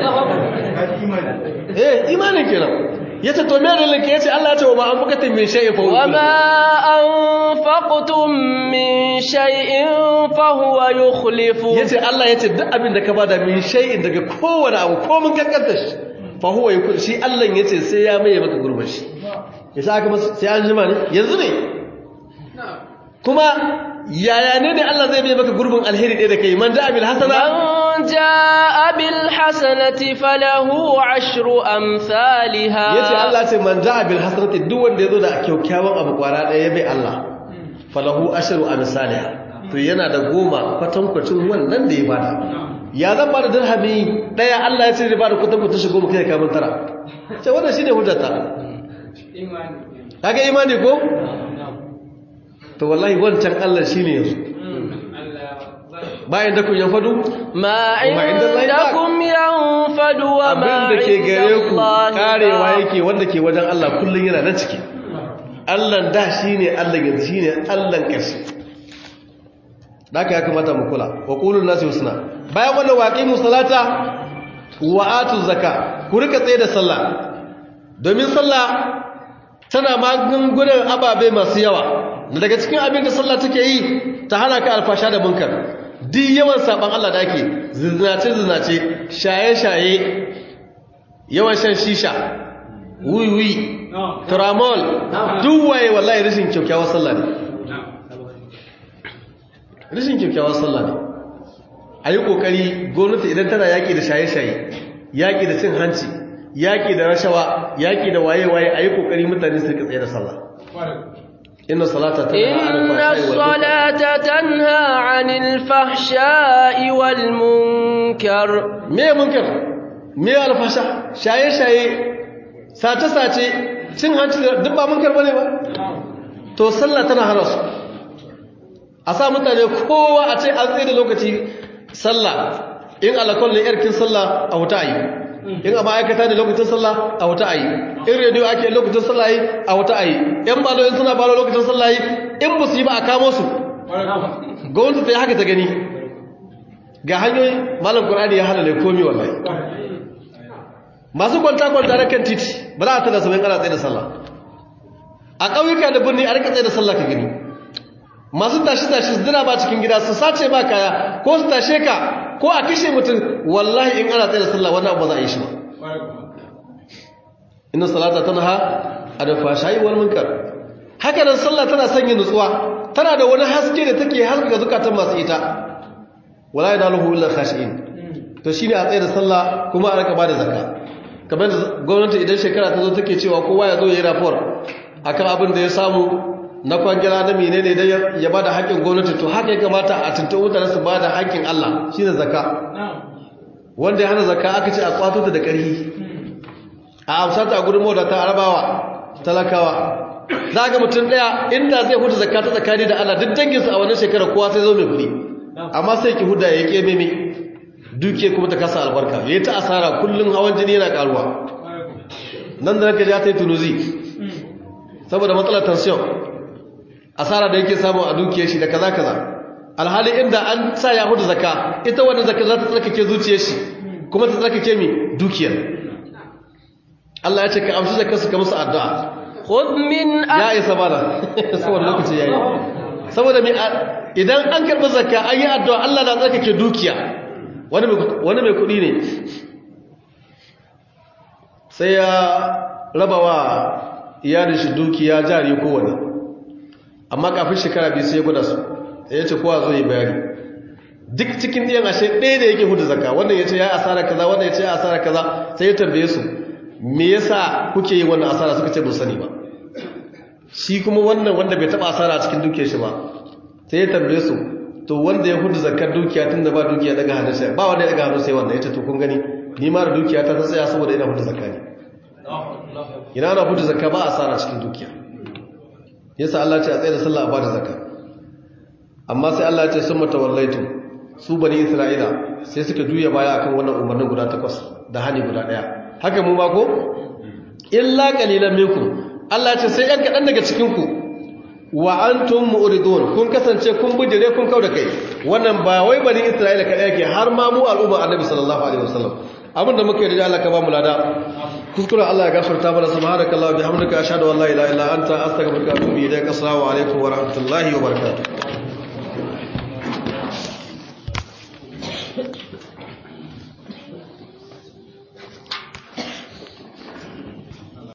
eh imanin kenan ya ce to me dalilin ke ya ce Allah ya ce wa ma an bukatin min shay'in fa wa ma anfaqtum min shay'in fa huwa yukhlifu ya ce Allah ya ce duk abin da ka bada min shay'in daga kowane abu ko mun kankanta shi fa huwa yukhlifu shi Allah ya ce sai ya maye maka gurbin shi ya sa aka masa sai an jima ne yanzu ne kuma yaya ne ne Allah zai bai maka gurbin alheri ɗaya da kai man ja'a bil hasana man ja'a bil hasanati falahu ashru amsalha yace Allah ce man ja'a bil hasanati duk wanda yazo da kyakkyawan abu kwara ɗaya bai Allah falahu ashru amsalha to yana da goma kwatankwacin wannan da ya bada ya zan bada dirhami ɗaya Allah ya ce zai bada kwatankwacin shi goma kai ka mun tara ce wannan shine hujjata imani kaga imani ko to wallahi wancan Allah shine yanzu bayan da kun yanfadu ma indakum yanfadu wa ma abin da ke gare ku karewa yake wanda ke wajen Allah kullun yana nan ciki Allah da shine Allah yanzu shine Allah kashi daka ya kamata mu kula wa qulun nasi husna bayan wannan waqimu salata wa atu zakka ku rika tsaye da sallah domin sallah tana magungunan ababe masu yawa daga cikin abin da sallah take yi ta hana ka alfasha da munkar duk yawan saban Allah da ake zinace zinace shaye shaye yawan shan shisha wiwi tramol duk waye wallahi rashin kyakkyawar sallah ne rashin kyakkyawar sallah ne ayi kokari gwamnati idan tana yaki da shaye shaye yaki da cin hanci yaki da rashawa yaki da waye waye ayi kokari mutane su rika tsaye da sallah إن الصلاة تنهى عن الفحشاء والمنكر ما منكر ما الفحشاء شاي شاي ساعة ساعة cin hanci duk ba munkar bane ba to sallah tana hana su a sa mutane kowa a ce an tsaye da lokaci sallah in alakon ne yarkin sallah a wuta ayi in a ma'aikata ne lokacin sallah a wata ayi in rediyo ake lokacin sallah yi a wata ayi yan balo in suna balo lokacin sallah yi in ba su yi ba a kamo su gwamnati ta yi haka ta gani ga hanyoyi malam qur'ani ya hana ne komi wallahi masu kwanta kwanta na kan titi ba za a tana saman ana tsaye da sallah a ƙauyuka da birni a rika tsaye da sallah ka gani masu tashi tashi su dina ba cikin gida su sace ba kaya ko su tashe ka ko a kishe mutum wallahi in ana tsaye da sallah wannan abu za a yi shi ba inna salata tanha anil fahsha'i wal munkar haka nan sallah tana sanya nutsuwa tana da wani haske da take haska zukatan masu ita wala yanaluhu illa khashi'in to shine a tsaye da sallah kuma a rika bada zakka kamar gwamnati idan shekara ta zo take cewa kowa ya zo ya yi rapport akan abin da ya samu na kwangila na menene da ya bada haƙƙin gwamnati to haka ya kamata a tuntuɓi mutane su bada haƙƙin Allah shine zakka wanda ya hana zakka aka ce a kwato ta da ƙarfi a amsata a gudun mawadata arabawa talakawa za ga mutum ɗaya inda zai hudu zakka ta tsakani da Allah duk danginsa a wannan shekarar kowa sai zo mai kuɗi amma sai ki huda ya ƙeme mai duke kuma ta kasa albarka ya yi ta asara kullum hawan jini yana ƙaruwa nan da ranka ya ta yi tunuzi saboda matsalar tension asara da yake samu a dukiyar shi da kaza kaza alhali inda an sa ya hudu zakka ita wannan zakka za ta tsarkake zuciyar shi kuma ta tsarkake mi dukiyar Allah ya ce ka amshi zakka su ka musu addu'a khudh min ya isa bana saboda lokaci yayi saboda mi idan an karɓi zakka an yi addu'a Allah na tsarkake dukiya wani wani mai kuɗi ne sai ya raba wa iyalin shi dukiya jari kowane amma kafin shekara biyu sai ya gwada su ya ce kowa zo yi bayani duk cikin ɗiyan ashe ɗaya da yake hudu zakka wannan ya ce ya asara kaza wannan ya ce ya asara kaza sai ya tambaye su me yasa kuke yi wannan asara suka ce ba sani ba shi kuma wannan wanda bai taba asara a cikin dukiyar shi ba sai ya tambaye su to wanda ya hudu zakkar dukiya tun da ba dukiya daga hannun sai ba wanda ya daga hannun sai wannan ya ce to kun gani ni ma da dukiya ta tsaya saboda ina hudu zakka ne ina na hudu zakka ba asara cikin dukiya yasa Allah ce a tsaye da sallah a bada zakka amma sai Allah ya ce summa tawallaitu su bani Isra'ila sai suka juya baya akan wannan umarnin guda takwas da hani guda daya haka mu ma ko illa qalilan minkum Allah ya ce sai yan kadan daga cikin ku wa antum mu'ridun kun kasance kun bujire kun kauda kai wannan ba wai bani Isra'ila kadai yake har ma mu al'umma Annabi sallallahu alaihi wasallam abinda muke da Allah ka ba mu lada kuskure Allah ya gafarta mana subhanakallah bihamdika ashhadu an la ilaha illa anta astaghfiruka wa atubu ilaik assalamu alaikum wa rahmatullahi wa barakatuh